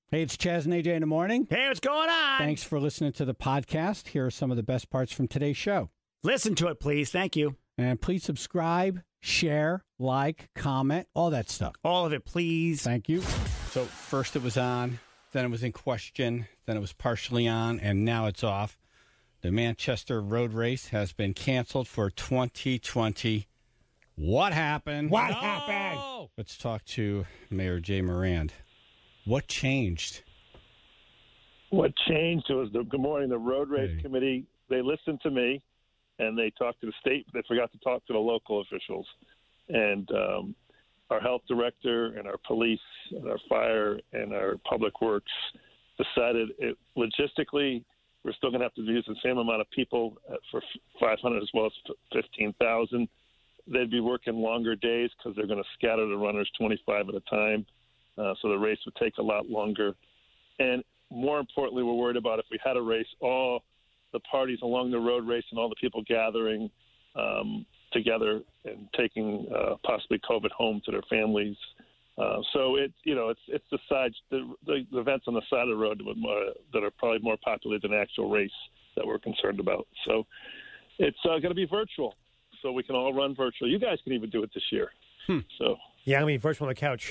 Hey, it's Chaz and AJ in the morning. Hey, what's going on? Thanks for listening to the podcast. Here are some of the best parts from today's show. Listen to it, please. Thank you. And please subscribe, share, like, comment, all that stuff. All of it, please. Thank you. So first it was on, then it was in question, then it was partially on, and now it's off. The Manchester road race has been canceled for 2020. What happened? What happened? Let's talk to Mayor Jay Moran. What changed? What changed was good morning. The road race committee, they listened to me, and they talked to the state. They forgot to talk to the local officials. And our health director and our police and our fire and our public works decided logistically we're still going to have to use the same amount of people for 500 as well as 15,000. They'd be working longer days because they're going to scatter the runners 25 at a time. So the race would take a lot longer. And more importantly, we're worried about if we had a race, all the parties along the road race and all the people gathering together and taking possibly COVID home to their families. So it's the sides, the events on the side of the road that are probably more popular than the actual race that we're concerned about. So it's going to be virtual, so we can all run virtual. You guys can even do it this year. So yeah, I mean virtual on the couch.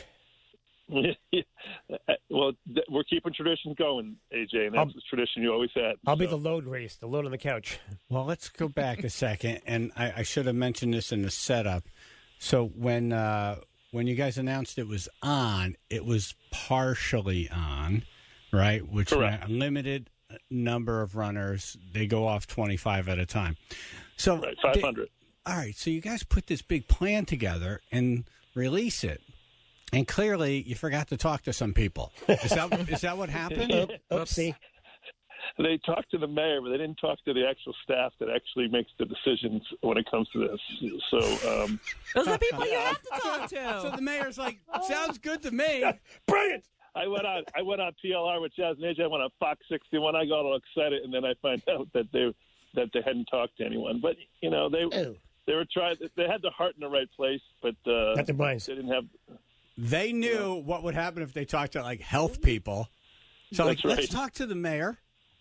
Well, we're keeping traditions going, AJ, and that's the tradition you always had. I'll be the load race, the load on the couch. Well, let's go back a second, and I should have mentioned this in the setup. So when you guys announced it was on, it was partially on, right? Which meant a limited number of runners. They go off 25 at a time. So 500. All right, so you guys put this big plan together and release it. And clearly, you forgot to talk to some people. Is that what happened? Oopsie. They talked to the mayor, but they didn't talk to the actual staff that actually makes the decisions when it comes to this. So those are the people you have to talk to. So the mayor's like, sounds good to me. Brilliant. I went on PLR with Chaz and AJ. I went on Fox 61. I got all excited, and then I find out that they hadn't talked to anyone. But they were trying. They had their heart in the right place, but not their minds. They didn't have. They knew what would happen if they talked to, health people. So, let's talk to the mayor.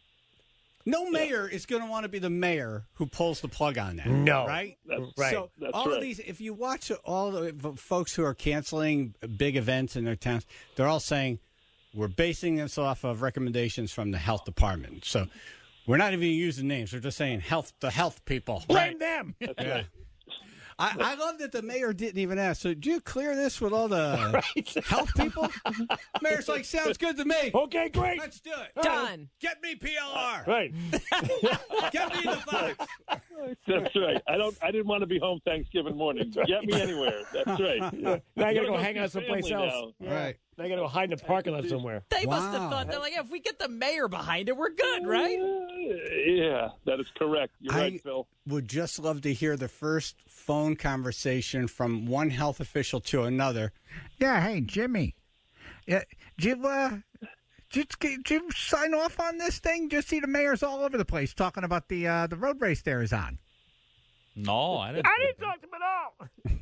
No mayor is going to want to be the mayor who pulls the plug on that. No. Right? That's right. So, all of these, if you watch all the folks who are canceling big events in their towns, they're all saying, we're basing this off of recommendations from the health department. So, we're not even using names. We're just saying the health people. Blame them. Yeah. I love that the mayor didn't even ask. So, did you clear this with all the health people? Mayor's like, sounds good to me. Okay, great. Let's do it. Done. Get me PLR. Right. Get me the Fox. That's right. I didn't want to be home Thanksgiving morning. Get me anywhere. That's right. Yeah. Now you got to go hang out someplace else. Now. Yeah. Right. Now you got to go hide in the parking lot somewhere. They must have thought, they're like, if we get the mayor behind it, we're good, right? Yeah, that is correct. You're right, Phil. Would just love to hear the first phone conversation from one health official to another. Yeah, hey, Jimmy. Did you sign off on this thing? Just see the mayor's all over the place talking about the road race there is on. No, I didn't. I didn't talk to him at all.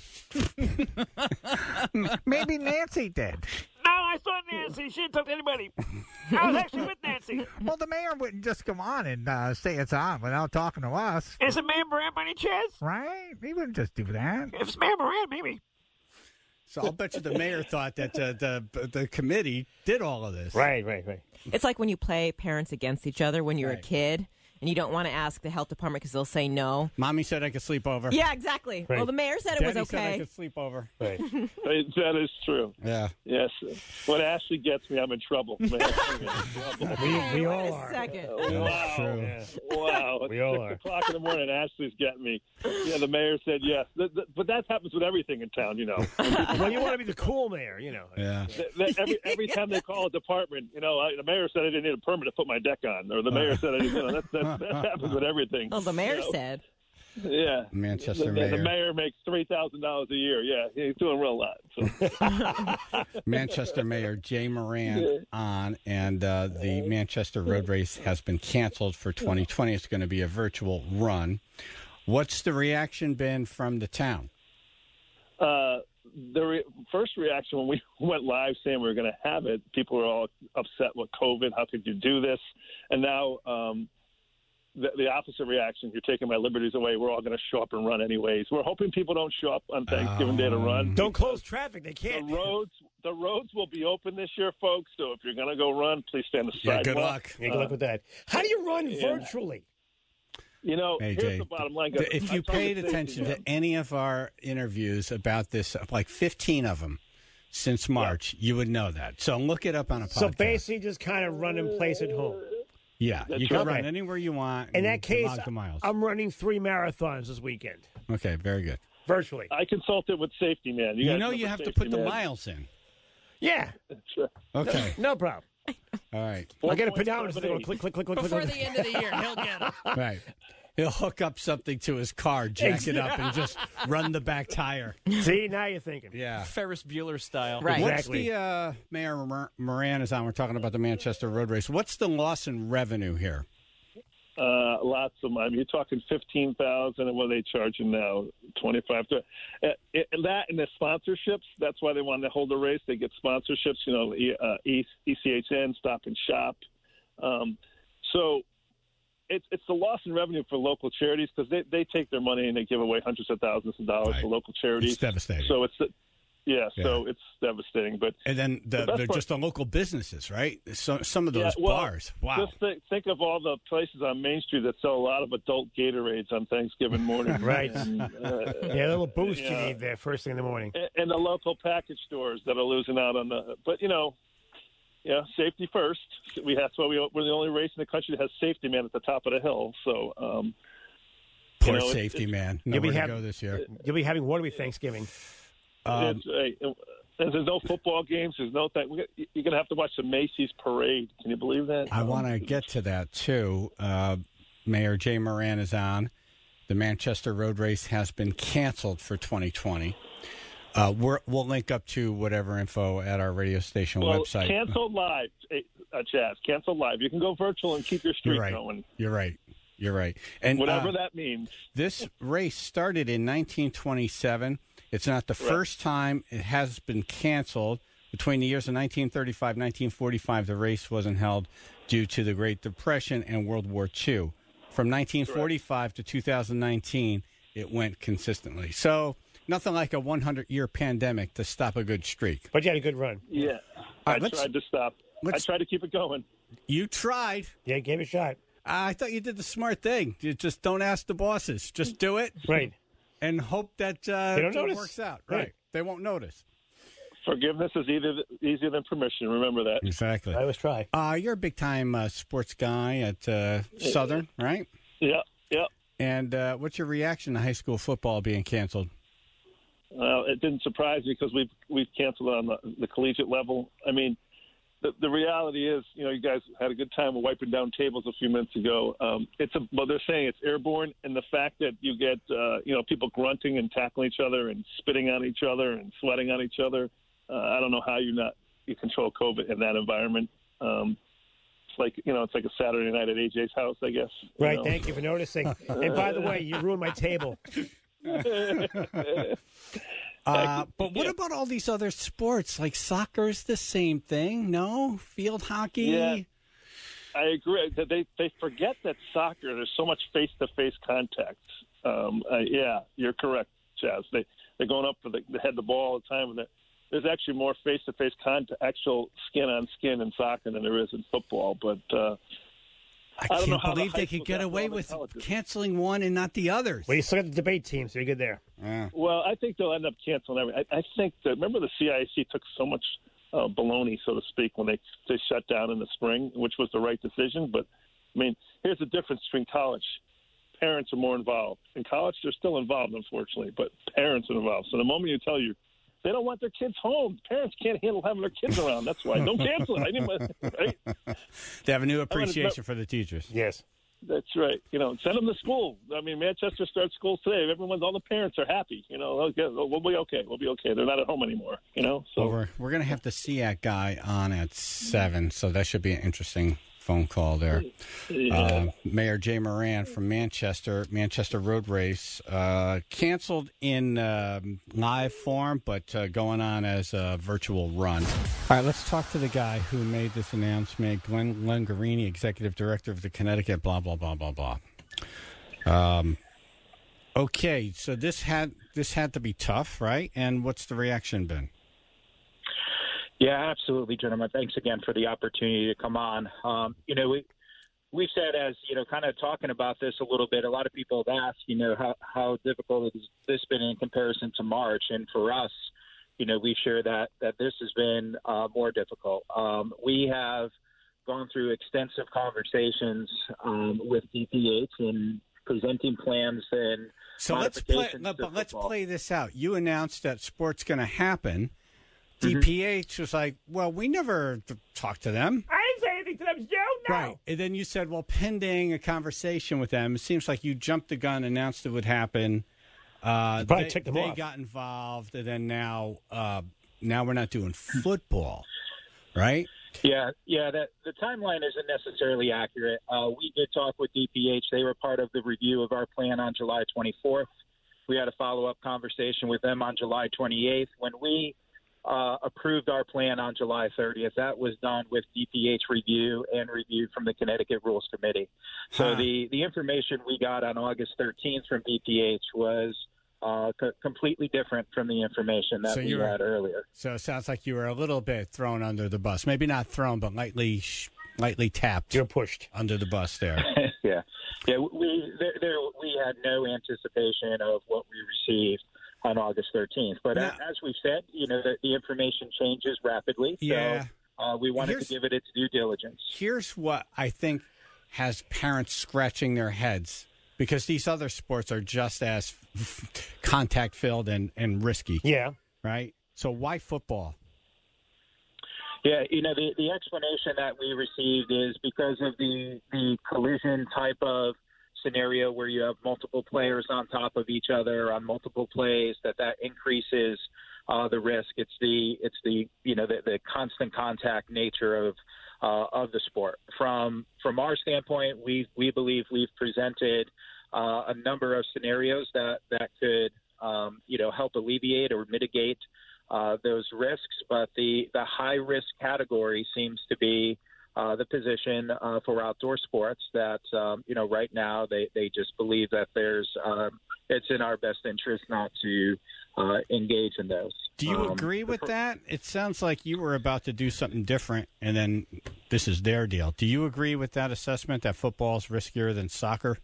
Maybe Nancy did. No, I saw Nancy. She didn't talk to anybody. I was actually with Nancy. Well, the mayor wouldn't just come on and say it's on without talking to us. Is it Mayor Moran by any chance? Right? He wouldn't just do that. If it's Mayor Moran, maybe. So I'll bet you the mayor thought that the committee did all of this. Right. It's like when you play parents against each other when you're a kid. And you don't want to ask the health department because they'll say no. Mommy said I could sleep over. Yeah, exactly. Right. Well, the mayor said Daddy it was said I okay. could sleep over. Right. That is true. Yeah. Yes. When Ashley gets me, I'm in trouble. We Wait all a are. second. Wow. True. Yeah. Wow. We all It's are. 6 o'clock in the morning, Ashley's getting me. Yeah, the mayor said yes. But that happens with everything in town, Well, you want to be the cool mayor, Yeah. Every time they call a department, the mayor said I didn't need a permit to put my deck on, or the mayor said I didn't. That happens with everything. Well, the mayor said. Yeah. Manchester the mayor. The mayor makes $3,000 a year. Yeah, he's doing real lot. So. Manchester Mayor Jay Moran on, and the Manchester Road Race has been canceled for 2020. It's going to be a virtual run. What's the reaction been from the town? the first reaction when we went live saying we were going to have it, people were all upset with COVID. How could you do this? And now the opposite reaction, you're taking my liberties away. We're all going to show up and run anyways. We're hoping people don't show up on Thanksgiving Day to run. Don't close traffic. They can't. The roads will be open this year, folks. So if you're going to go run, please stay on the sidewalk. Good luck. Good luck with that. How do you run virtually? You know, hey, here's Jay, the bottom line. If you paid attention to any of our interviews about this, like 15 of them since March, you would know that. So look it up on a podcast. So basically just kind of run in place at home. Yeah, you can run anywhere you want. In that case, log the miles. I'm running 3 marathons this weekend. Okay, very good. Virtually. I consulted with Safety Man. You know you have to put the miles in. Yeah. Okay. No problem. All right. I'll get a pedometer. Click, click, click, click. Before the end of the year, he'll get it. Right. He'll hook up something to his car, jack it up, and just run the back tire. See, now you're thinking. Yeah. Ferris Bueller style. Right. Exactly. What's the Mayor Moran is on? We're talking about the Manchester Road Race. What's the loss in revenue here? Lots of money. You're talking $15,000, and what are they charging now? $25,000. That and the sponsorships. That's why they wanted to hold the race. They get sponsorships. You know, ECHN, Stop and Shop. So it's the loss in revenue for local charities because they take their money and they give away hundreds of thousands of dollars to local charities. It's devastating. So so it's devastating. But and then they're just the local businesses, right? So some of those bars. Wow. Just think of all the places on Main Street that sell a lot of adult Gatorades on Thanksgiving morning. Right. And, a little boost you need there first thing in the morning. And the local package stores that are losing out on the. But safety first. That's why we're the only race in the country that has Safety Man at the top of the hill. So. Poor Safety Man. Nowhere to go this year. You'll be having Waterbury Thanksgiving. There's no football games. There's no thing. You're going to have to watch the Macy's parade. Can you believe that? I want to get to that, too. Mayor Jay Moran is on. The Manchester Road Race has been canceled for 2020. We'll link up to whatever info at our radio station website. Canceled live, Chaz. Canceled live. You can go virtual and keep your streak going. You're right. And whatever that means. This race started in 1927. It's not the first time it has been canceled. Between the years of 1935 and 1945, the race wasn't held due to the Great Depression and World War II. From 1945 to 2019, it went consistently. So nothing like a 100-year pandemic to stop a good streak. But you had a good run. Yeah. I tried to stop. I tried to keep it going. You tried. Yeah, gave it a shot. I thought you did the smart thing. You just don't ask the bosses. Just do it. Right. And hope that it works out. Right. They won't notice. Forgiveness is easier than permission. Remember that. Exactly. I always try. You're a big-time sports guy at Southern, right? Yeah. And what's your reaction to high school football being canceled? It didn't surprise me because we've canceled it on the collegiate level. I mean, the reality is, you guys had a good time wiping down tables a few minutes ago. They're saying it's airborne, and the fact that you get, people grunting and tackling each other and spitting on each other and sweating on each other. I don't know how you control COVID in that environment. It's like a Saturday night at AJ's house, I guess. Right. Thank you for noticing. And by the way, you ruined my table. But what about all these other sports? Like soccer's the same thing, no? Field hockey? Yeah, I agree. They forget that soccer, there's so much face-to-face contact. You're correct, Chaz. They're going up for the head the ball all the time. And there's actually more face-to-face contact, actual skin-on-skin in soccer than there is in football. But I can't believe they could get away with canceling one and not the others. Well, you still got the debate team, so you're good there. Yeah. Well, I think they'll end up canceling everything. I think that, remember the CIAC took so much baloney, so to speak, when they shut down in the spring, which was the right decision. But, I mean, here's the difference between college. Parents are more involved. In college, they're still involved, unfortunately, but parents are involved. So the moment you tell they don't want their kids home. Parents can't handle having their kids around. That's why. Don't cancel it. Right? They have a new appreciation for the teachers. Yes. That's right. Send them to school. I mean, Manchester starts schools today. All the parents are happy. We'll be okay. We'll be okay. They're not at home anymore. So we're going to have the SEAC guy on at 7, so that should be an interesting phone call there. Yeah. Mayor Jay Moran from Manchester Road Race, canceled in live form, but going on as a virtual run. All right, let's talk to the guy who made this announcement, Glenn Lengarini, Executive Director of the Connecticut, blah, blah, blah, blah, blah. Okay, so this had to be tough, right? And what's the reaction been? Yeah, absolutely, gentlemen. Thanks again for the opportunity to come on. We've said, as kind of talking about this a little bit, a lot of people have asked, how difficult has this been in comparison to March? And for us, we share that this has been more difficult. We have gone through extensive conversations with DPH and presenting plans and so let's play this out. You announced that sport's going to happen. DPH was like, well, we never talked to them. I didn't say anything to them, Joe. No. Right. And then you said, well, pending a conversation with them, it seems like you jumped the gun, announced it would happen. Probably ticked them they off. got involved, and then now we're not doing football, right? Yeah. The timeline isn't necessarily accurate. We did talk with DPH. They were part of the review of our plan on July 24th. We had a follow-up conversation with them on July 28th. When we approved our plan on July 30th. That was done with DPH review and review from the Connecticut Rules Committee. So the information we got on August 13th from DPH was completely different from the information that we had earlier. So it sounds like you were a little bit thrown under the bus. Maybe not thrown, but lightly tapped. You're pushed under the bus there. Yeah. We had no anticipation of what we received on August 13th. But as we've said, the information changes rapidly. Yeah. So we wanted to give it its due diligence. Here's what I think has parents scratching their heads, because these other sports are just as contact-filled and risky. Yeah. Right? So why football? Yeah, the explanation that we received is because of the collision type of scenario where you have multiple players on top of each other on multiple plays, that increases the risk. It's the constant contact nature of the sport. From our standpoint, we believe we've presented a number of scenarios that could help alleviate or mitigate those risks, but the high risk category seems to be the position for outdoor sports that right now they just believe that it's in our best interest not to engage in those. Do you agree with that? It sounds like you were about to do something different, and then this is their deal. Do you agree with that assessment that football is riskier than soccer?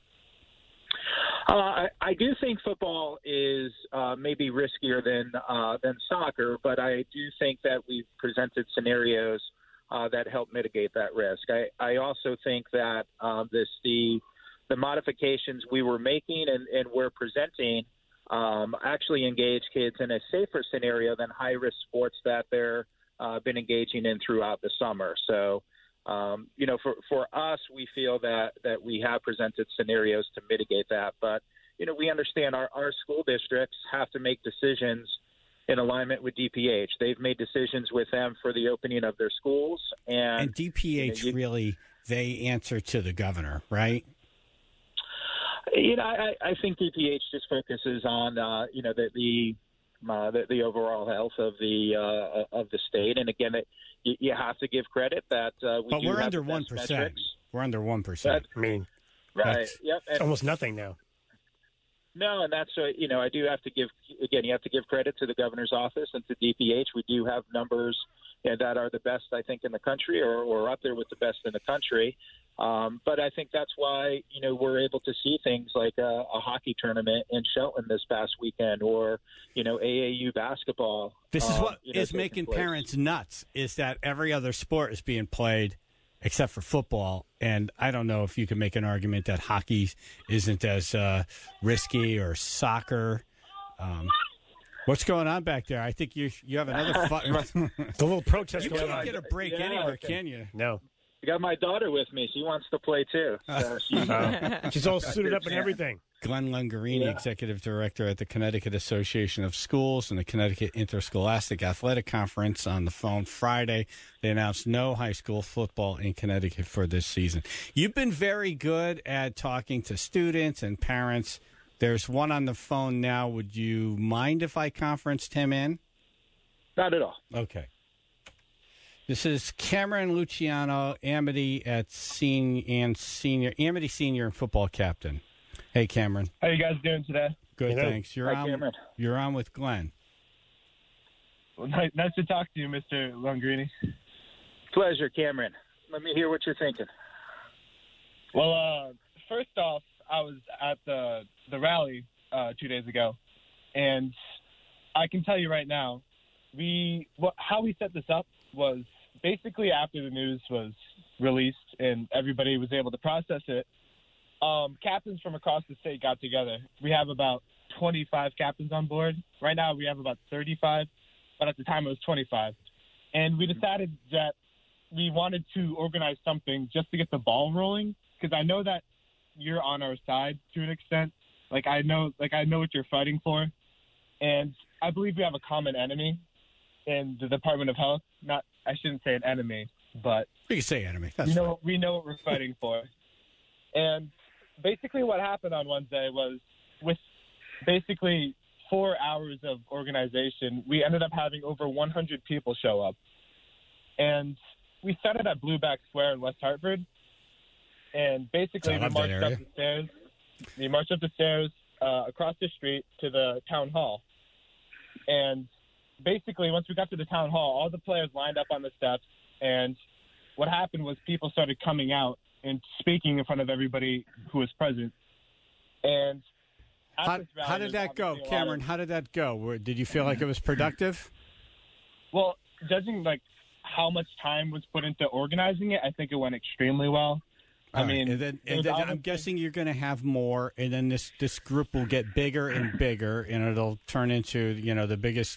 I do think football is maybe riskier than soccer, but I do think that we've presented scenarios that help mitigate that risk. I also think that the modifications we were making and we're presenting actually engage kids in a safer scenario than high-risk sports that they're been engaging in throughout the summer. So, for us, we feel that we have presented scenarios to mitigate that. But, we understand our school districts have to make decisions in alignment with DPH. They've made decisions with them for the opening of their schools. And DPH really, they answer to the governor, right? I think DPH just focuses on, the overall health of the state. And again, you have to give credit that but we're under 1%. We're under 1%. I mean, right? Yep. It's almost nothing now. No, and that's I do have to give you have to give credit to the governor's office and to DPH. We do have numbers that are the best, I think, in the country, or up there with the best in the country. But I think that's why we're able to see things like a hockey tournament in Shelton this past weekend, or AAU basketball. This is what is making parents nuts: is that every other sport is being played except for football. And I don't know if you can make an argument that hockey isn't as risky, or soccer. What's going on back there? I think you have another the little protest You going can't on. get a break anywhere, can you? No. I got my daughter with me. She wants to play too. So she's all suited up and everything. Glenn Lungarini, Executive Director at the Connecticut Association of Schools and the Connecticut Interscholastic Athletic Conference, on the phone Friday. They announced no high school football in Connecticut for this season. You've been very good at talking to students and parents. There's one on the phone now. Would you mind if I conferenced him in? Not at all. Okay. This is Cameron Luciano, Amity Senior and football captain. Hey, Cameron. How you guys doing today? Good, thanks. Hi, Cameron. You're on with Glenn. Well, nice to talk to you, Mr. Lungarini. Pleasure, Cameron. Let me hear what you're thinking. Well, first off, I was at the rally 2 days ago, and I can tell you right now, how we set this up was basically after the news was released and everybody was able to process it. Captains from across the state got together. We have about 25 captains on board. Right now we have about 35, but at the time it was 25. And we decided that we wanted to organize something just to get the ball rolling, because I know that you're on our side to an extent. I know what you're fighting for. And I believe we have a common enemy in the Department of Health. I shouldn't say an enemy, but you can say enemy. We know what we're fighting for. And basically what happened on Wednesday was, with basically 4 hours of organization, we ended up having over 100 people show up. And we started at Blueback Square in West Hartford. And basically we marched up the stairs across the street to the town hall. And basically, once we got to the town hall, all the players lined up on the steps, and what happened was people started coming out and speaking in front of everybody who was present. And how did that go, Cameron? How did that go? Did you feel like it was productive? Well, judging how much time was put into organizing it, I think it went extremely well. And then I'm guessing you're going to have more, and then this group will get bigger and bigger, and it'll turn into the biggest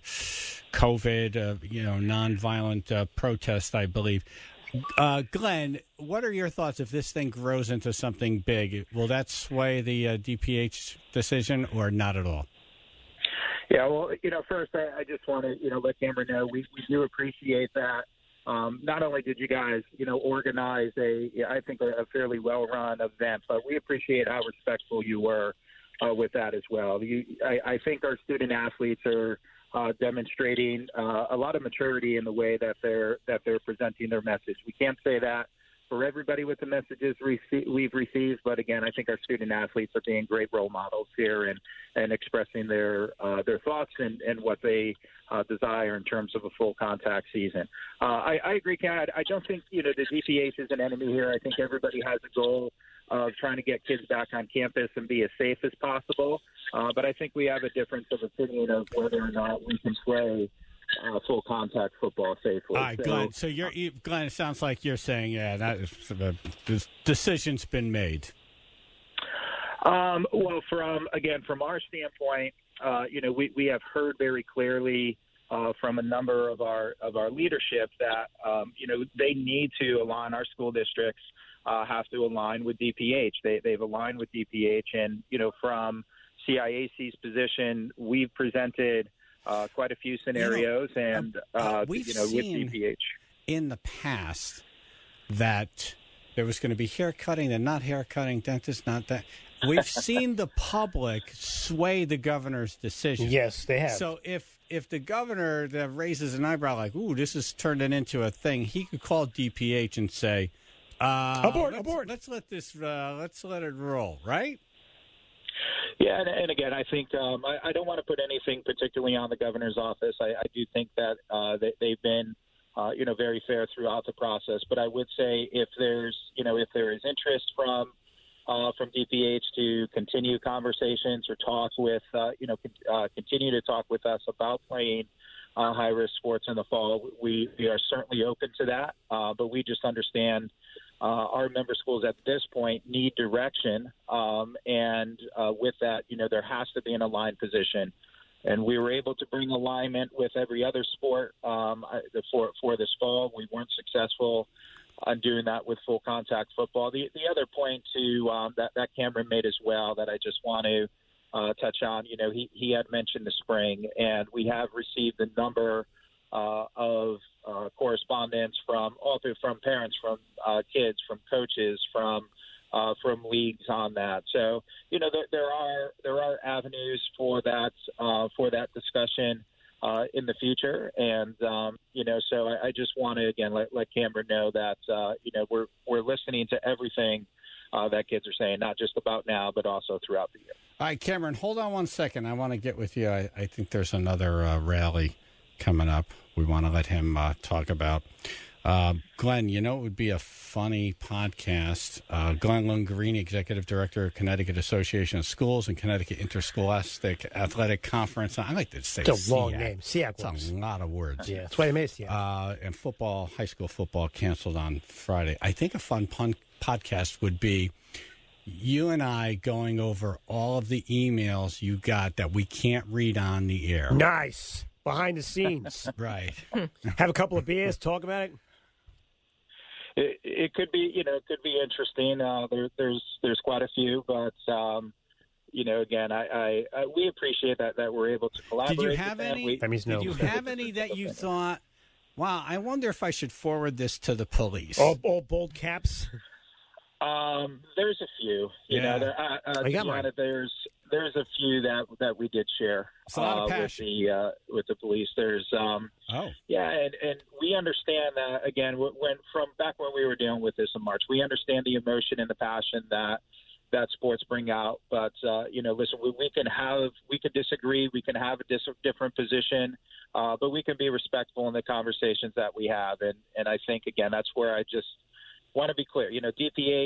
COVID nonviolent protest, I believe. Glenn, what are your thoughts if this thing grows into something big? Will that sway the DPH decision or not at all? Yeah, well, first I just want to let Cameron know we do appreciate that. Not only did you guys, organize I think a fairly well-run event, but we appreciate how respectful you were with that as well. I think our student athletes are demonstrating a lot of maturity in the way that they're presenting their message. We can't say that for everybody with the messages we've received, but again, I think our student athletes are being great role models here and expressing their thoughts and what they desire in terms of a full contact season. I agree, Ken. I don't think the DPH is an enemy here. I think everybody has a goal of trying to get kids back on campus and be as safe as possible. But I think we have a difference of opinion of whether or not we can play full contact football safely. All right, Glenn. So Glenn, it sounds like you're saying, the decision's been made. Well, from our standpoint, we have heard very clearly from a number of our leadership that they need to align. Our school districts have to align with DPH. They've aligned with DPH, and from CIAC's position, we've presented quite a few scenarios, we've with seen DPH in the past that there was going to be haircutting, then not haircutting, dentist, not that. We've seen the public sway the governor's decision. Yes, they have. So if the governor that raises an eyebrow like, "Ooh, this is turning into a thing," he could call DPH and say, "Abort! Let's let it roll." Right? Yeah, and again, I think I don't want to put anything particularly on the governor's office. I do think that they've been, very fair throughout the process. But I would say if there is interest from DPH to continue conversations or talk with, continue to talk with us about playing high-risk sports in the fall, we are certainly open to that. But we just understand our member schools at this point need direction, and with that, there has to be an aligned position. And we were able to bring alignment with every other sport for this fall. We weren't successful doing that with full contact football. The other point to that Cameron made as well that I just want to touch on, he had mentioned the spring, and we have received a number of correspondence from parents, from kids, from coaches, from leagues on that. So there are avenues for that discussion in the future, and so I just want to again let Cameron know that we're listening to everything that kids are saying, not just about now, but also throughout the year. All right, Cameron, hold on one second. I want to get with you. I think there's another rally coming up we want to let him talk about. Glenn, it would be a funny podcast. Glenn Lungarini, Executive Director of Connecticut Association of Schools and Connecticut Interscholastic Athletic Conference. I like to say it's a long name. SEAC. It's a lot of words. Yeah, that's why I made it. And high school football canceled on Friday. I think a fun podcast would be you and I going over all of the emails you got that we can't read on the air. Nice. Behind the scenes. Right. Have a couple of beers, talk about it. It could be, it could be interesting. There's quite a few, but again, we appreciate that we're able to collaborate. Did you have any? Did you have any that you thought, wow, I wonder if I should forward this to the police? All bold caps. There's a few. There's a few that we did share with the police. There's and we understand that again from back when we were dealing with this in March. We understand the emotion and the passion that sports bring out. But listen, we could disagree, we can have a different position, but we can be respectful in the conversations that we have. And I think again that's where I just want to be clear, DPH,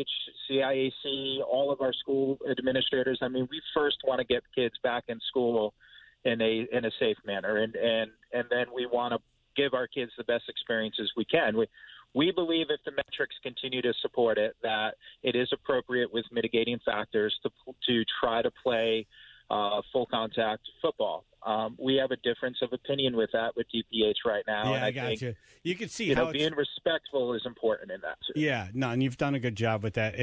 CIAC, all of our school administrators. I mean, we first want to get kids back in school in a safe manner, and then we want to give our kids the best experiences we can. We believe if the metrics continue to support it, that it is appropriate with mitigating factors to try to play full contact football. We have a difference of opinion with that with DPH right now. Yeah, and I got think, you. You can see how being respectful is important in that too. Yeah, no, and you've done a good job with that.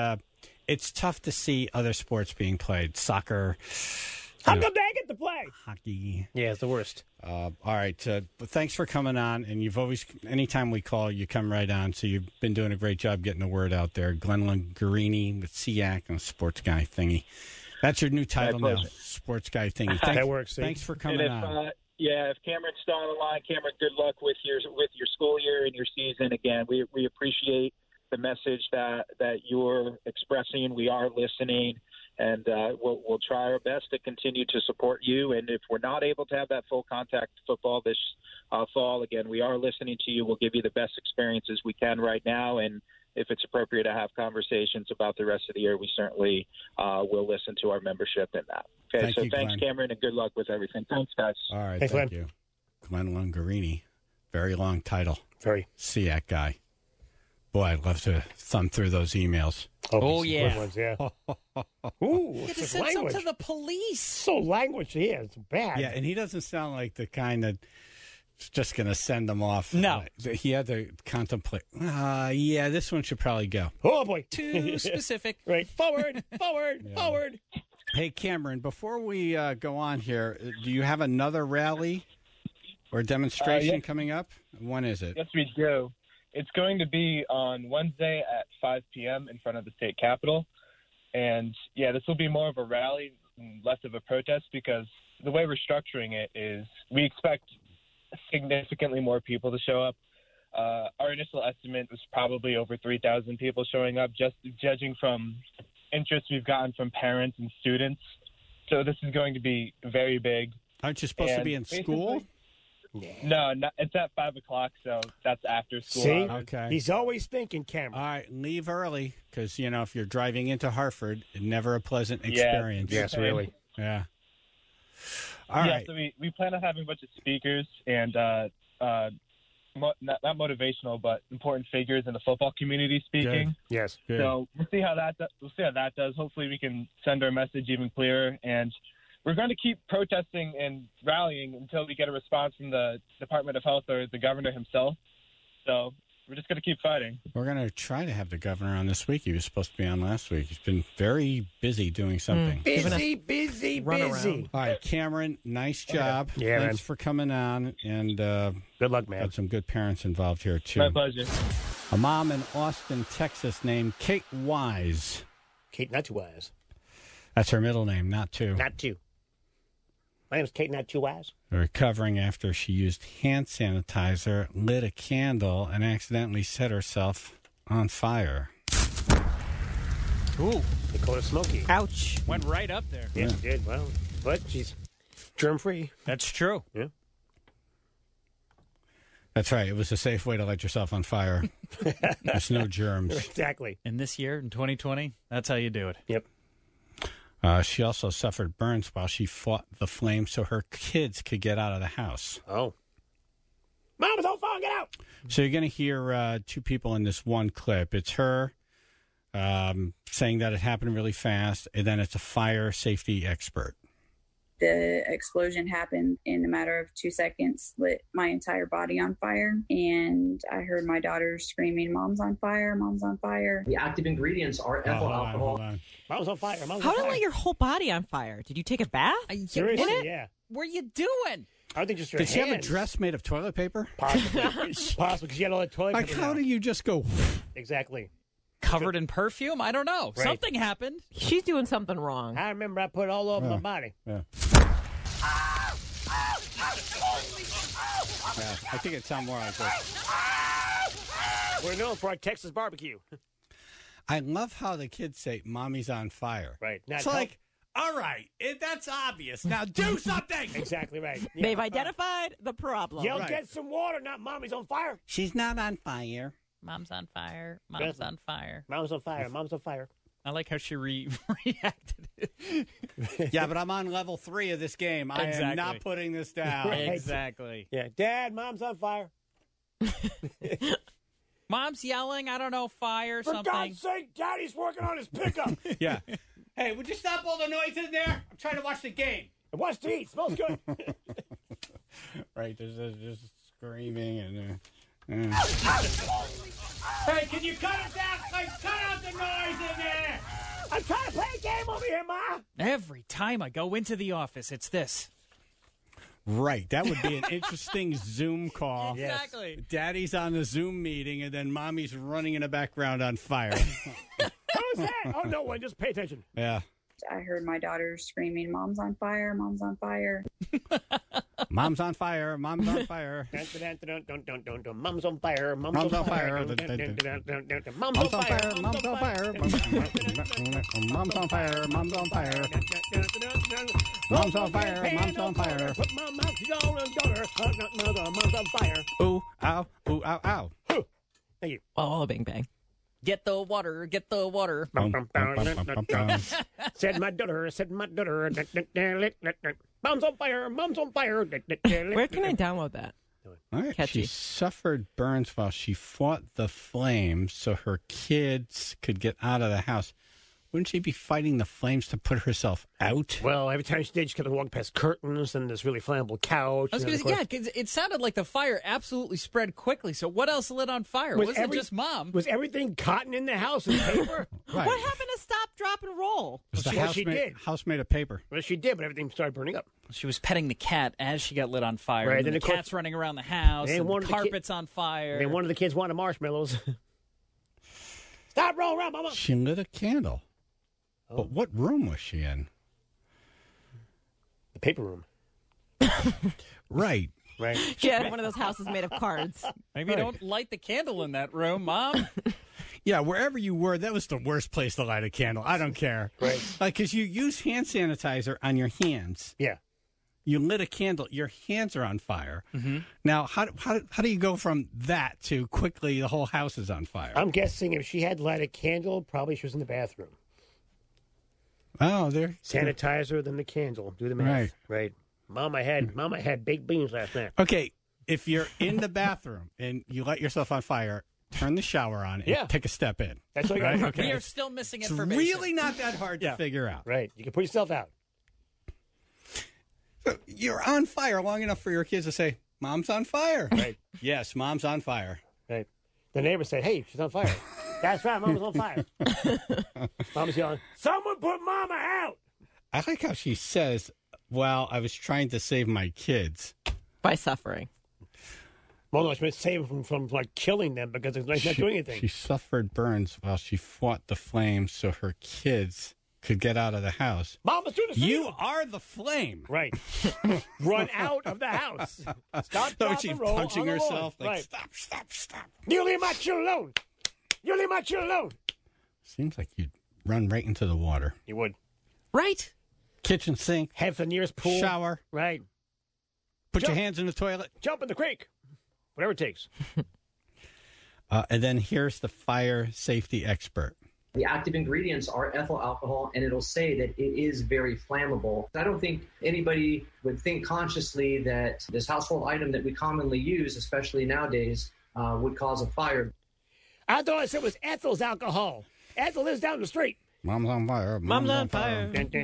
It's tough to see other sports being played. Soccer. How come they get to play? Hockey. Yeah, it's the worst. All right. But thanks for coming on. And you've always, anytime we call, you come right on. So you've been doing a great job getting the word out there. Glenn Lungarini with SEAC and a sports guy thingy. That's your new title now, sports guy thingy. That works. Thanks for coming on. If Cameron's still on the line, Cameron, good luck with your school year and your season. Again, we appreciate the message that you're expressing. We are listening, and we'll try our best to continue to support you. And if we're not able to have that full contact football this fall, again, we are listening to you. We'll give you the best experiences we can right now, and if it's appropriate to have conversations about the rest of the year, we certainly will listen to our membership in that. Okay, thanks, Cameron, and good luck with everything. Thanks, guys. All right, thanks, thank you. Glenn Lungarini, very long title. Very. SEAC guy. Boy, I'd love to thumb through those emails. Oh yeah. Ones, yeah. Ooh, you it's send language. some to the police. So language, yeah, it's bad. Yeah, and he doesn't sound like the kind that just going to send them off. No. He had to contemplate, this one should probably go. Oh, boy. Too specific. Right. Forward. Hey, Cameron, before we go on here, do you have another rally or demonstration coming up? When is it? Yes, we do. It's going to be on Wednesday at 5 p.m. in front of the state capitol. And, this will be more of a rally, less of a protest, because the way we're structuring it is we expect significantly more people to show up. Our initial estimate was probably over 3,000 people showing up, just judging from interest we've gotten from parents and students. So this is going to be very big. Aren't you supposed to be in school? No, it's at 5 o'clock, so that's after school. See? hours. Okay. He's always thinking, Cameron. All right, leave early because, if you're driving into Hartford, never a pleasant experience. Yes, really. Yeah. All right. So we plan on having a bunch of speakers and not motivational, but important figures in the football community speaking. Good. Yes. Good. So we'll see how that does. Hopefully, we can send our message even clearer. And we're going to keep protesting and rallying until we get a response from the Department of Health or the governor himself. So we're just gonna keep fighting. We're going to try to have the governor on this week. He was supposed to be on last week. He's been very busy doing something. Busy. Around. All right, Cameron, nice job. Yeah, Thanks man. for coming on. And Good luck, man. got some good parents involved here, too. My pleasure. A mom in Austin, Texas named Kate Wise. Kate Not Too Wise. That's her middle name, not two. Not two. My name's Kate Not Too Wise. Recovering after she used hand sanitizer, lit a candle, and accidentally set herself on fire. Ooh, They call her Smokey. Ouch. went right up there. Yeah, she did. Well, but she's germ-free. That's true. Yeah. That's right. It was a safe way to light yourself on fire. There's no germs. Exactly. And this year, in 2020, that's how you do it. Yep. She also suffered burns while she fought the flames so her kids could get out of the house. Oh. Mom, it's on fire. Get out. So you're going to hear two people in this one clip. It's her saying that it happened really fast, and then it's a fire safety expert. The explosion happened in a matter of 2 seconds, lit my entire body on fire. And I heard my daughter screaming, "Mom's on fire, Mom's on fire." The active ingredients are ethyl alcohol. Hold on. Mom's on fire. Mom's How on did it fire. light your whole body on fire? Did you take a bath? Seriously, In it? yeah. What are you doing? I think just her Did she have a hands. dress made of toilet paper? Possibly. Possibly, because she had all that toilet Like, paper how now. do you just go... Exactly. Covered in perfume? I don't know. Right. Something happened. She's doing something wrong. I remember I put it all over my body. Yeah. Yeah, I think it sounds more like this. We're known for our Texas barbecue. I love how the kids say, "Mommy's on fire." Right. Now It's tell- like, all right, that's obvious. Now do something. Exactly right. Yeah. They've identified the problem. Yell, Right. get some water, not Mommy's on fire. She's not on fire. Mom's on fire. Mom's Mom's on fire. Mom's on fire. Mom's on fire. I like how she reacted. Yeah, but I'm on level 3 of this game. I am Exactly. not putting this down. Right. Exactly. Yeah. Dad, Mom's on fire. Mom's yelling, I don't know, fire, For something. God's sake, Daddy's working on his pickup. Yeah. Hey, would you stop all the noise in there? I'm trying to watch the game. And what's to eat? Smells good. Right, there's just screaming and... Hey, can you cut it down? Like, cut out the noise in there! I'm trying to play a game over here, Ma. Every time I go into the office, it's this. Right, that would be an interesting Zoom call. Exactly. Daddy's on the Zoom meeting, and then Mommy's running in the background on fire. Who's that? Oh, no one. Just pay attention. Yeah. I heard my daughter screaming, "Mom's on fire, Mom's on fire." Mom's on fire. Mom's on fire. Mom's on fire. Mom's on fire. Mom's Mom's on fire. Mom's on fire. Mom's on fire. Mom's on fire. Mom's on fire. Mom's on fire. Put my mouth on a daughter. Mom's on fire. Ooh, ow, ooh, ow, ow. Thank you. Oh, bang, bang. Get the water, get the water. Said my daughter. Said my daughter. Mom's on fire. Mom's on fire. Where can I download that? All right. Catchy. She suffered burns while she fought the flames so her kids could get out of the house. Wouldn't she be fighting the flames to put herself out? Well, every time she did, she kept walking past curtains and this really flammable couch. I was and going then, to of say, course, because it sounded like the fire absolutely spread quickly. So what else lit on fire? Was Wasn't every- just Mom. Was everything cotton in the house and paper? Right. What happened to stop, drop, and roll? It was the Well, house she did. house made of paper. Well, she did, but everything started burning up. She was petting the cat as she got lit on fire. Right, And then the of course- cat's running around the house. They And the wanted the kid- carpet's on fire. And one of the kids wanted marshmallows. Stop rolling around, Mama. She lit a candle. Oh. But what room was she in? The paper room. Right. Right. She had one of those houses made of cards. Maybe don't light the candle in that room, Mom. Yeah, wherever you were, that was the worst place to light a candle. I don't care. Right. Like, because you use hand sanitizer on your hands. Yeah. You lit a candle. Your hands are on fire. Mm-hmm. Now, how do you go from that to quickly the whole house is on fire? I'm guessing if she had light a candle, probably she was in the bathroom. Oh, there. Sanitizer, then the candle. Do the math. Right. Right. Mama had baked beans last night. Okay, if you're in the bathroom and you light yourself on fire, turn the shower on and Yeah. take a step in. That's all you Right? got. Okay. We are still missing It's information. really not that hard to figure out. Right. You can put yourself out. So you're on fire long enough for your kids to say, "Mom's on fire." Right. Yes, Mom's on fire. Right. The neighbor said, "Hey, she's on fire." That's right, Mama's on fire. Mama's yelling, "Someone put Mama out!" I like how she says, "Well, I was trying to save my kids by suffering." Well, no, she meant save them from like killing them because it's not doing anything. She suffered burns while she fought the flames so her kids could get out of the house. Mama's doing the You are the flame. Right. Run out of the house. Stop, So drop, she's and roll punching on the herself. lawn. Like, Right. stop, stop, stop. You leave my children alone. You leave my children alone. Seems like you'd run right into the water. You would. Right. Kitchen sink. Head for the nearest pool. Shower. Right. Put Jump. your hands in the toilet. Jump in the creek. Whatever it takes. And then here's the fire safety expert. The active ingredients are ethyl alcohol, and it'll say that it is very flammable. I don't think anybody would think consciously that this household item that we commonly use, especially nowadays, would cause a fire. I thought it said it was Ethel's alcohol. Ethel lives down the street. Mom's on fire. Mom's on fire.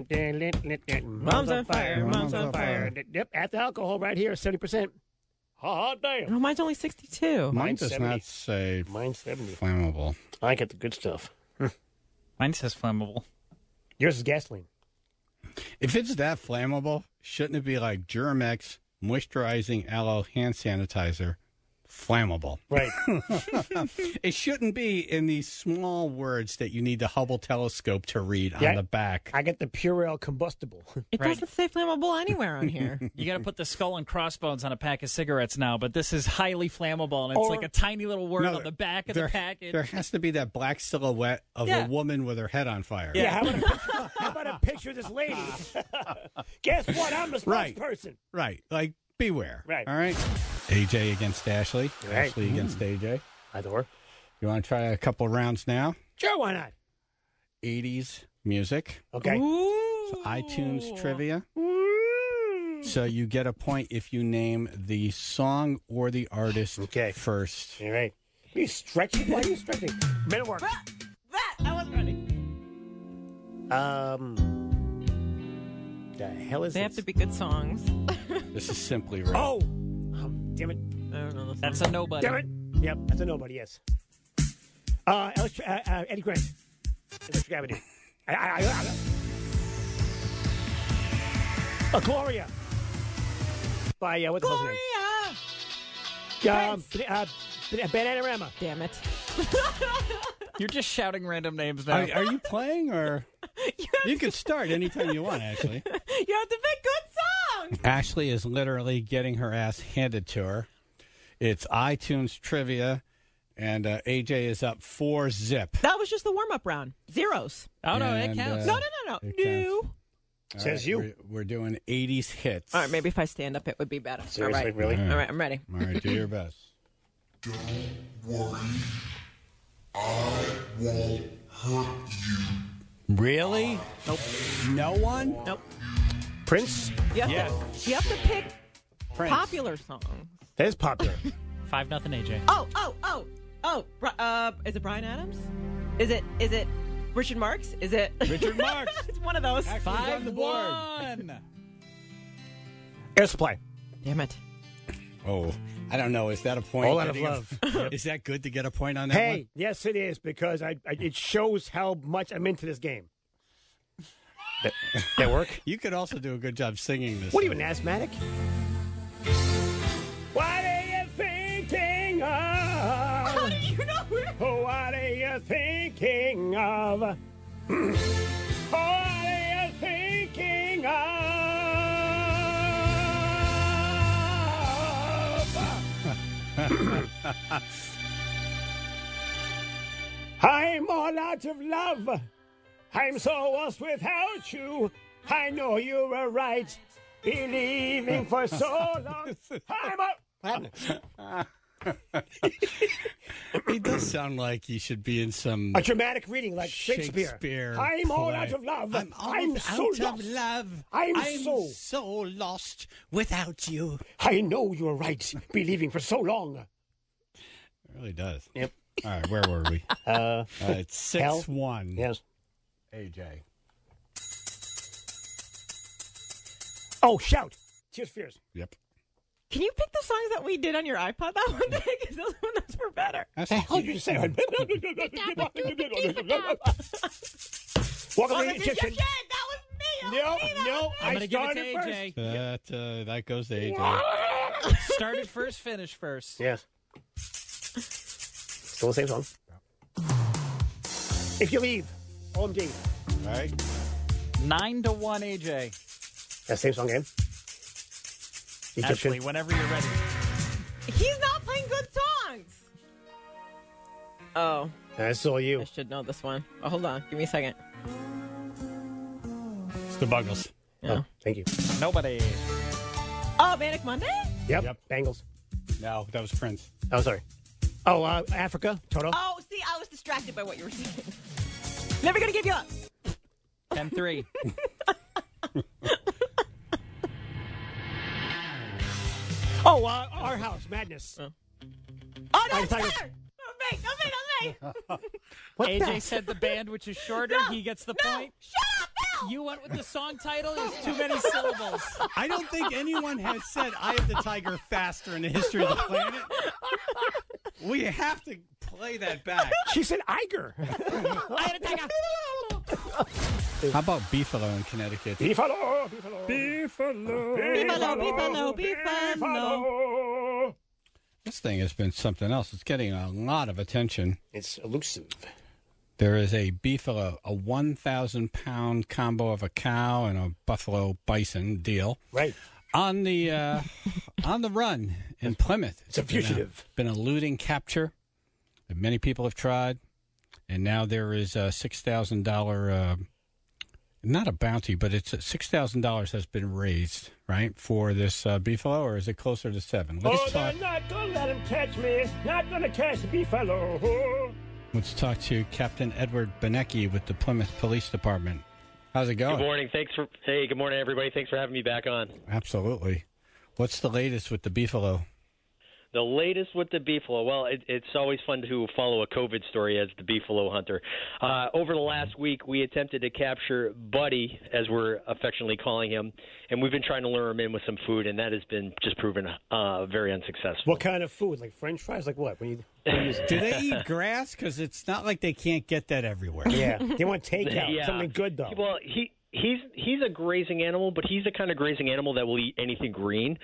Mom's on fire. Mom's on fire. Yep, ethyl alcohol right here, 70%. Hot damn. Oh, mine's only 62. Mine does 70. not say Mine's 70. flammable. I get the good stuff. Mine says flammable. Yours is gasoline. If it's that flammable, shouldn't it be like Germex moisturizing aloe hand sanitizer? Flammable. Right. It shouldn't be in these small words that you need the Hubble telescope to read Yeah, on the back. I get the Purell combustible. It doesn't say flammable anywhere on here. You got to put the skull and crossbones on a pack of cigarettes now, but this is highly flammable, and it's Or- like a tiny little word No, on the back of the package. There has to be that black silhouette of Yeah. a woman with her head on fire. Yeah, how about a picture of this lady? Guess what? I'm the Right. spokesperson. Right. Like, beware. Right. All right. AJ against Ashley. Right. Ashley against AJ. Either or. You want to try a couple rounds now? Sure, why not? 80s music. Okay. So iTunes trivia. So you get a point if you name the song or the artist first. All right. You stretching? Why are you stretching? Better work. I wasn't ready. The hell is They this? have to be good songs. This is Simply Red. Oh, damn it. I don't know. That's a nobody. Damn it. Yep, that's a nobody, yes. Eddie Grant. Electric Avenue. Gloria. By, what's the name? Bananarama. Damn it. You're just shouting random names now. Are you playing or? You can start anytime you want, Ashley. You have to pick good songs. Ashley is literally getting her ass handed to her. It's iTunes trivia, and AJ is up 4-0. That was just the warm-up round. Zeros. Oh, no, that And, counts. No. All Says right, you. We're doing 80s hits. All right, maybe if I stand up, it would be better. Seriously, All right. really? All right, I'm ready. All right, do your best. Don't worry, I won't hurt you. Really? Nope. No one? Nope. Prince? You have to pick Prince. popular songs. That is popular. 5-0 AJ. Is it Bryan Adams? Is it Richard Marx? Is it Richard Marx. It's one of those. 5-1. Air Supply. Damn it. Oh, I don't know. Is that a point? All out of Getting love. Is that good to get a point on that Hey, one? yes, it is, because it shows how much I'm into this game. That work? You could also do a good job singing this. What are you, song. an asthmatic? What are you thinking of? How do you know? What are you thinking of? What are you thinking of? I'm all out of love. I'm so lost without you. I know you were right, believing for so long. I'm out. He does sound like he should be in some A dramatic reading like Shakespeare. I'm all play. out of love. I'm so out lost. of love. I'm so lost without you. I know you were right, believing for so long. It really does. Yep. All right, where were we? It's 6-1. Yes. AJ. Oh, shout. Tears for Fears. Yep. Can you pick the songs that we did on your iPod that one day? Because those ones were better. What the hell did you say? Welcome to the Egyptian. That was me. No, I'm going to give it to started first. AJ. That goes to AJ. Started first, finished first. Yes. Still the same song. If you leave, OMG. All right. 9-1, AJ. That same song game. Egyptian. Ashley, whenever you're ready. He's not playing good songs. Oh. That's all you. I should know this one. Oh, hold on. Give me a second. It's the Buggles. Yeah. Oh, thank you. Nobody. Oh, Manic Monday? Yep. Bangles. No, that was Prince. Oh, sorry. Oh, Africa. Toto. Oh, see, I was distracted by what you were saying. Never gonna give you up. 10-3. Oh, Our House. Madness. Oh, no, it's Tiger. better. Not me. What AJ said the band, which is shorter. He gets the point. Shut up, Bill. You went with the song title. It's too many syllables. I don't think anyone has said "Eye of the Tiger" faster in the history of the planet. We have to play that back. She said Iger. I had a tiger. How about Beefalo in Connecticut? Beefalo. This thing has been something else. It's getting a lot of attention. It's elusive. There is a Beefalo, a 1,000-pound combo of a cow and a buffalo bison deal. Right. On the run in Plymouth. It's a fugitive. Been a looting capture that many people have tried. And now there is a $6,000, not a bounty, but it's $6,000 has been raised, right, for this Beefalo, or is it closer to $7,000? They're not going to let him catch me. Not going to catch the Beefalo. Let's talk to Captain Edward Benecki with the Plymouth Police Department. How's it going? Good morning. Good morning, everybody. Thanks for having me back on. Absolutely. What's the latest with the Beefalo? The latest with the Beefalo. Well, it's always fun to follow a COVID story as the Beefalo hunter. Over the last week, we attempted to capture Buddy, as we're affectionately calling him, and we've been trying to lure him in with some food, and that has been just proven very unsuccessful. What kind of food? Like French fries? Like what? Do they eat grass? Because it's not like they can't get that everywhere. Yeah. They want takeout. Yeah. Something good, though. Well, he's a grazing animal, but he's the kind of grazing animal that will eat anything green.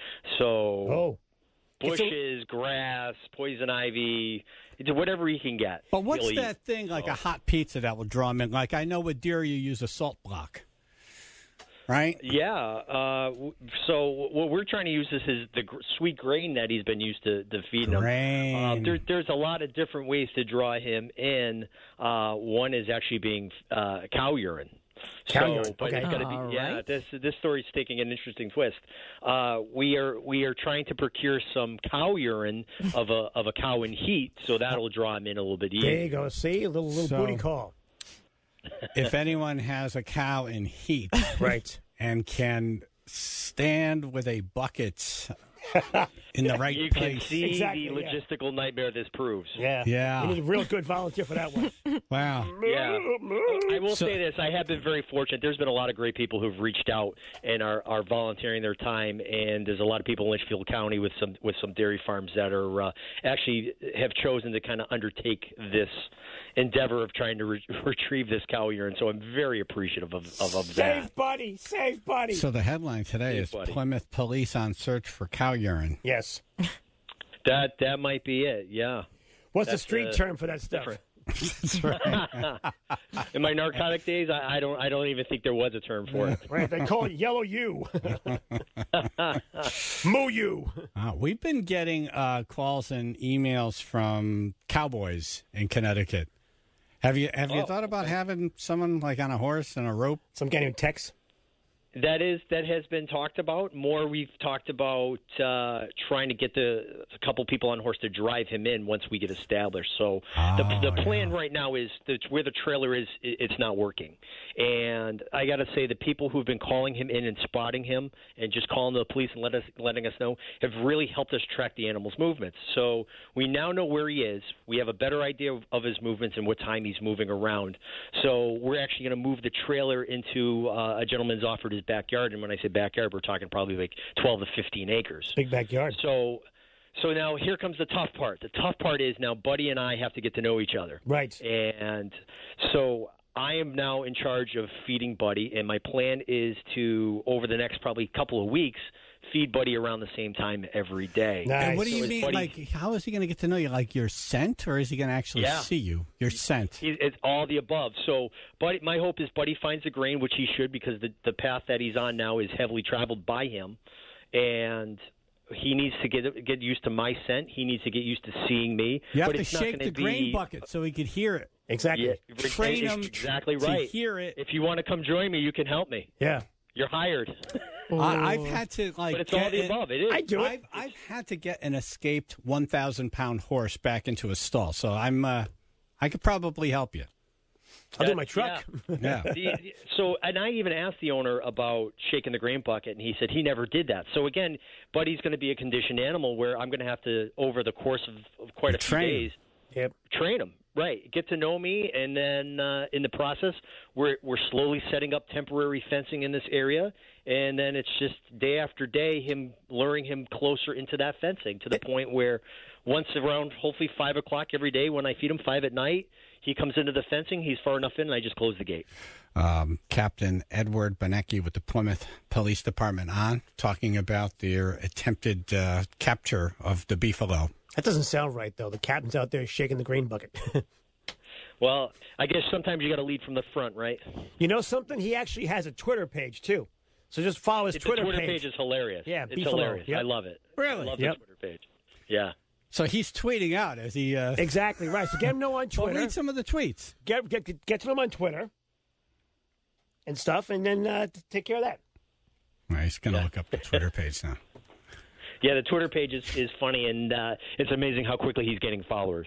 So bushes, grass, poison ivy, whatever he can get. But what's that thing like a hot pizza that will draw him in? Like I know with deer you use a salt block, right? Yeah. So what we're trying to use is the sweet grain that he's been used to feeding him. There's a lot of different ways to draw him in. One is actually being cow urine. But it's gonna be, this story's taking an interesting twist. We are trying to procure some cow urine of a cow in heat, so that'll draw him in a little bit easier. There you go. See, a little booty call. If anyone has a cow in heat, right, and can stand with a bucket in the right you place, can see the logistical nightmare this proves. Yeah. You need a real good volunteer for that one. Wow. Yeah. I will say this. I have been very fortunate. There's been a lot of great people who've reached out and are volunteering their time, and there's a lot of people in Litchfield County with some dairy farms that are actually have chosen to kind of undertake this endeavor of trying to retrieve this cow urine. So I'm very appreciative of that. Save Buddy. Save Buddy. So the headline today is Plymouth Police on search for cow urine. Yes. That might be it, yeah. What's the street term for that stuff? That's right. In my narcotic days, I don't even think there was a term for it. Right, they call it yellow U. Moo U. We've been getting calls and emails from cowboys in Connecticut. Have you thought about having someone like on a horse and a rope? Some guy named Tex? That has been talked about. More, we've talked about trying to get a couple people on horse to drive him in once we get established. So the plan right now is where the trailer is, it's not working. And I got to say, the people who've been calling him in and spotting him and just calling the police and letting us know have really helped us track the animal's movements. So we now know where he is. We have a better idea of his movements and what time he's moving around. So we're actually going to move the trailer into a gentleman's offered his his backyard. And when I say backyard, we're talking probably like 12 to 15 acres. Big backyard. So now here comes the tough part. The tough part is now Buddy and I have to get to know each other. Right. And so I am now in charge of feeding Buddy, and my plan is to, over the next probably couple of weeks, feed Buddy around the same time every day. Nice. And what do you mean? Buddy, like, how is he going to get to know you? Like, your scent, or is he going to actually see you? Your scent. It's all the above. So, Buddy, my hope is Buddy finds the grain, which he should, because the path that he's on now is heavily traveled by him, and he needs to get used to my scent. He needs to get used to seeing me. You have but to it's shake the grain bucket so he could hear it. Exactly. Yeah, train him exactly to right. hear it. If you want to come join me, you can help me. Yeah. You're hired. I've had to but it's all the above. It is. I do it. I've had to get an escaped 1,000-pound horse back into a stall, so I could probably help you. I'll do my truck. Yeah. So, and I even asked the owner about shaking the grain bucket, and he said he never did that. So again, Buddy's going to be a conditioned animal where I'm going to have to, over the course of quite a few days, train him. Right, get to know me, and then in the process, we're slowly setting up temporary fencing in this area, and then it's just day after day luring him closer into that fencing to the point where once around hopefully 5 o'clock every day when I feed him 5 at night, he comes into the fencing, he's far enough in, and I just close the gate. Captain Edward Benecki with the Plymouth Police Department talking about their attempted capture of the beefalo. That doesn't sound right, though. The captain's out there shaking the grain bucket. Well, I guess sometimes you got to lead from the front, right? You know something? He actually has a Twitter page, too. So just follow his Twitter page. The Twitter page is hilarious. Yeah, it's hilarious. Yep. I love it. Really? I love the Twitter page. Yeah. So he's tweeting out as he... Exactly right. So get him know on Twitter. Well, read some of the tweets. Get to him on Twitter and stuff, and then take care of that. Well, he's going to look up the Twitter page now. Yeah, the Twitter page is funny, and it's amazing how quickly he's getting followers.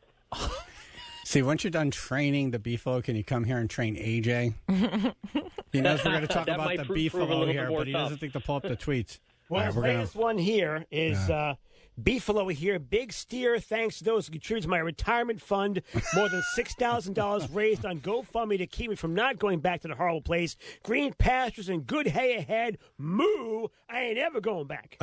See, once you're done training the beefalo, can you come here and train AJ? He knows we're going to talk about the beefalo here, but he doesn't think to pull up the tweets. Well, the latest one here is beefalo here. Big steer, thanks to those who contribute to my retirement fund. More than $6,000 raised on GoFundMe to keep me from not going back to the horrible place. Green pastures and good hay ahead. Moo! I ain't ever going back.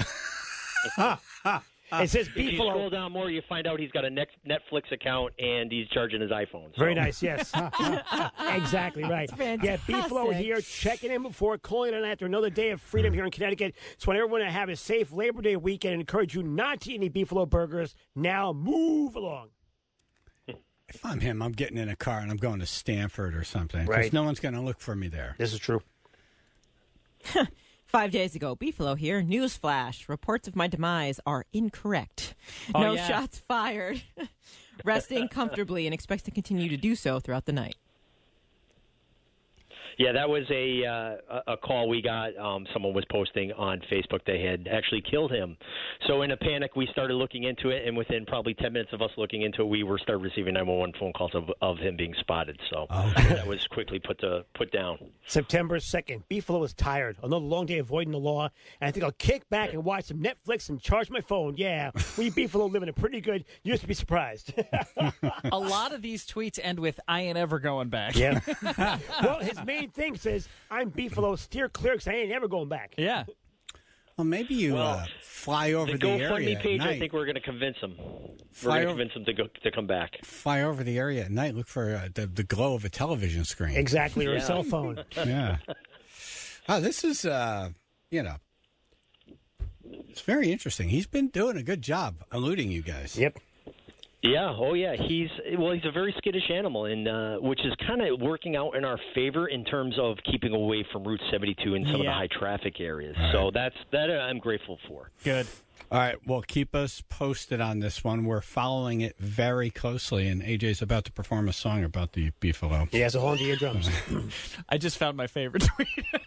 It says If you beefalo. scroll down more, you find out he's got a Netflix account and he's charging his iPhone. So. Very nice, yes. Exactly right. Yeah, beefalo here, checking in before calling it after another day of freedom here in Connecticut. Just want everyone to have a safe Labor Day weekend and encourage you not to eat any beefalo burgers. Now move along. If I'm him, I'm getting in a car and I'm going to Stanford or something. Right. Because no one's going to look for me there. This is true. 5 days ago, Beefalo here. Newsflash. Reports of my demise are incorrect. No shots fired. Resting comfortably and expects to continue to do so throughout the night. Yeah, that was a call we got. Someone was posting on Facebook they had actually killed him. So in a panic, we started looking into it, and within probably 10 minutes of us looking into it, we started receiving 911 phone calls of him being spotted. So that was quickly put down. September 2nd. Beefalo is tired. Another long day avoiding the law, and I think I'll kick back and watch some Netflix and charge my phone. Yeah, we Beefalo living it pretty good. You used to be surprised. A lot of these tweets end with, I ain't ever going back. Yeah. Well, his main thing says, I'm Beefalo, steer clear because I ain't ever going back. Yeah. Well, maybe you fly over the area GoFundMe page, at night. I think we're going to convince him. We're going to convince him to come back. Fly over the area at night, look for the glow of a television screen. Exactly, or a cell phone. Yeah. Oh, this is, it's very interesting. He's been doing a good job eluding you guys. Yep. Yeah, oh yeah, he's a very skittish animal, and which is kind of working out in our favor in terms of keeping away from Route 72 and some of the high traffic areas. Right. So that I'm grateful for. Good. All right, well, keep us posted on this one. We're following it very closely, and AJ's about to perform a song about the beefalo. He has a hole in the eardrums. I just found my favorite tweet.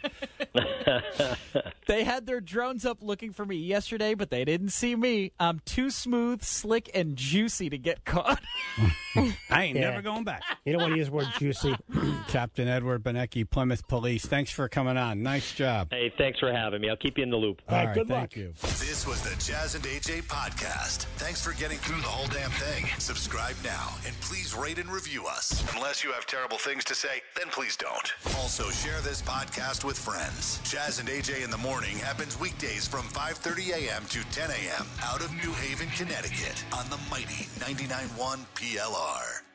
They had their drones up looking for me yesterday, but they didn't see me. I'm too smooth, slick, and juicy to get caught. I ain't never going back. You don't want to use the word juicy. Captain Edward Benecki, Plymouth Police, thanks for coming on. Nice job. Hey, thanks for having me. I'll keep you in the loop. All right, good luck. Thank you. This was the Jazz and AJ podcast. Thanks for getting through the whole damn thing. Subscribe now and please rate and review us. Unless you have terrible things to say, then please don't. Also, share this podcast with friends. Jazz and AJ in the Morning happens weekdays from 5:30 a.m. to 10 a.m. out of New Haven, Connecticut on the mighty 99.1 PLR.